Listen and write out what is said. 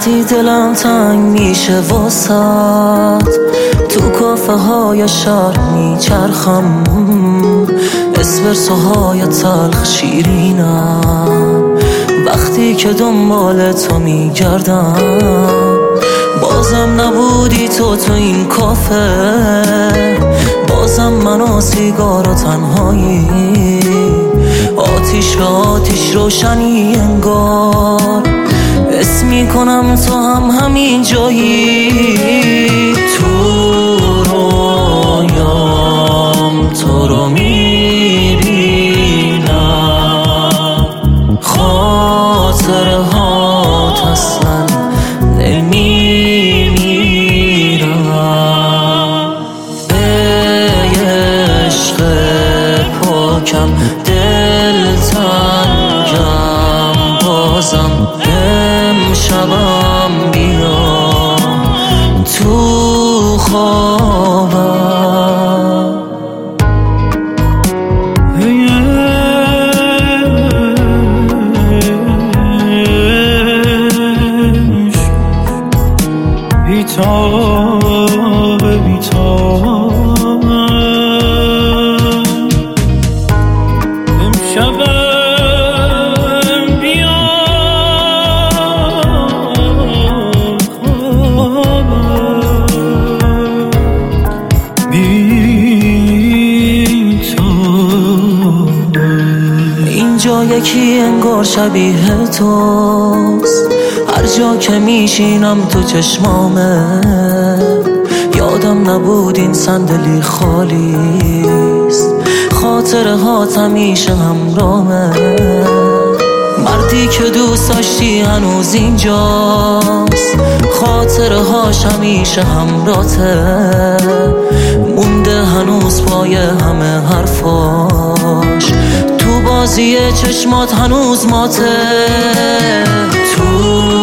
وقتی دلم تنگ میشه واسط، تو کافه های شهر میچرخم، اسپرسوهای تلخ شیرینم. وقتی که دنبال تو میگردم، بازم نبودی تو این کافه، بازم من و سیگار و تنهایی، آتیش به آتیش روشنی انگار، اسم میکنم تو هم همین جایی. تو رویام تو رو میبینم، خاطره هات اصلا نمیمیرم. ای عشق پاکم دلتنگم، بازم امشبم بیا تو خوابم. بیتابه بیتابه امشبم بیا بیتابه. اینجا یکی انگار شبیه توست، هر جا که میشینم تو چشمامه، یادم نبود این صندلی خالیست، خاطره هات همیشه همراهمه. مردی که دوست داشتی هنوز اینجاست، خاطره هاش همیشه همراته، مونده هنوز پای همه حرفاش، تو بازی چشمات هنوز ماته. تو